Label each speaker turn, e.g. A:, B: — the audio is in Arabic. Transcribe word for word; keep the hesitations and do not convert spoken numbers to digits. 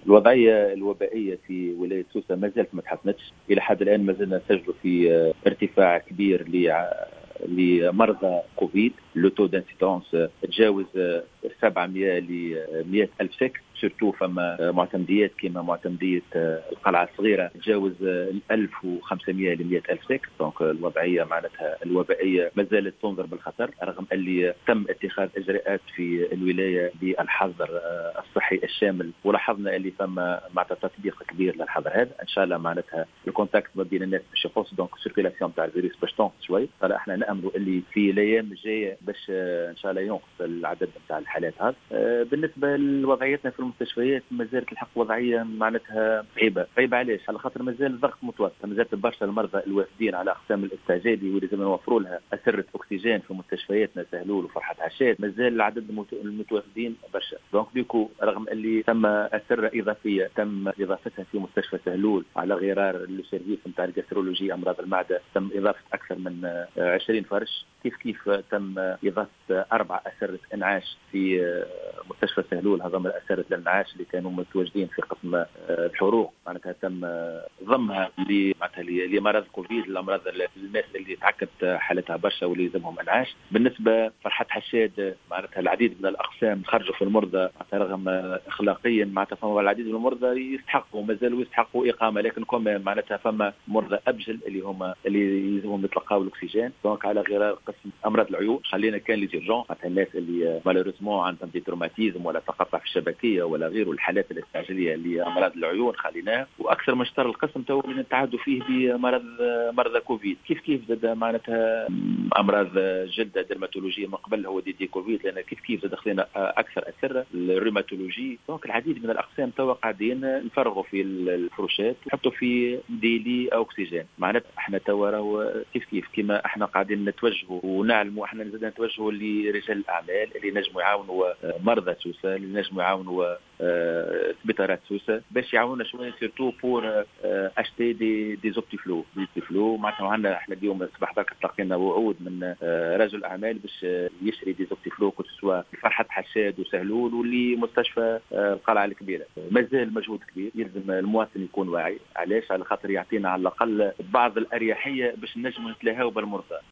A: الوضعية الوبائية في ولاية سوسة ما زالت ما تحسنتش إلى حد الآن. ما زلنا نسجلوا في ارتفاع كبير لمرضى كوفيد. لو تو دانسيتونس تجاوز سبعمائة ل مئة ألف سك، سورتو فما معتمديات كما معتمدية القلعة الصغيرة تجاوز ألف وخمسمائة ل مئة ألف سك. دونك الوضعية معناتها الوبائية ما زالت تنظر بالخطر، رغم اللي تم اتخاذ إجراءات في الولاية بالحظر الصحي الشامل، ولاحظنا اللي فما معناتها تطبيق كبير للحظر هذا. ان شاء الله معناتها الكونتاكت ما بين الناس باش يقص، دونك السيركيلاسيون تاع الفيروس باش تنقص شوي. فلا احنا ناملوا اللي في الايام الجايه باش ان شاء الله ينقص العدد نتاع الحالات هذا. بالنسبه لوضعيتنا في المستشفيات ما زالت الحق وضعيه معناتها صعيبه. صعيبه علاش؟ على خاطر ما زال الضغط متوسط، ما زالت برشا المرضى الوافدين على اقسام الاستعجالي واللي لازم نوفروا لها اسره اكسجين في مستشفياتنا سهلول وفرحه عشاد. ما زال العدد المتوافدين برشا. دونك ديكو رغم اللي تم اسره اضافيه تم اضافتها في مستشفى سهلول على غرار السيرفيس نتاع الجاسترولوجي امراض المعده، تم اضافه اكثر من عشرين فرش. كيف كيف تم اضافه اربع اسره انعاش في مستشفى سهلول، هذا من اسره الانعاش اللي كانوا متواجدين في قسم الحروق، معناتها تم ضمها معناتها لمرض كوفيد، الامراض الناس اللي تعكت حالتها برشا واللي يلزمهم انعاش. بالنسبه فرحه حشاد معناتها العديد من الاقسام خرجوا في المرضى رغم اخلاقيا معناتها فما العديد من المرضى يستحقوا ما زالوا يستحقوا اقامه، لكن كما معناتها فما مرضى ابجل اللي هما اللي يلزمهم يتلقاو الاكسجين. دونك على غرار قسم امراض العيون خلينا كان لي جيرجون معناتها الناس اللي مالوريزمون عندهم دي تروماتيزم ولا تقطع في الشبكيه ولا غيره، الحالات الاستعجاليه لامراض العيون خليناها. واكثر من شطر القسم تو اللي نتعهدوا فيه بمرض مرضى كوفيد. كيف كيف زاد معناتها امراض جلده ديرماتولوجيه من قبل هو دي دي كوفيد، لان كيف كيف زاد خلينا اكثر اسره الروماتولوجي. دونك العديد من الاقسام تو قاعدين نفرغوا في الفروشات ونحطوا في ديلي او اكسجين. معناتها احنا تو راهو كيف كيف كما احنا قاعدين نتوجهوا ونعلموا احنا زاد نتوجهوا لرجال الاعمال اللي نجموا يعاونوا مرضى سوسه، اللي نجموا يعاونوا سبيطارات سوسه باش يعاونونا شويه سيرتو بور اشتي دي دي زوبتيفلو زوبتيفلو. معناتها عندنا احنا اليوم الصباح درك تلقينا وعود من رجل اعمال باش يشري دي زوبتيفلو كنت سوا فرحه حشاد وسهلول واللي مستشفى القلعه الكبيره. مازال مجهود كبير، يلزم المواطن يكون واعي. علاش؟ على خاطر يعطينا على الاقل بعض الاريحيه باش نجموا نتلاهاو بالمرضى.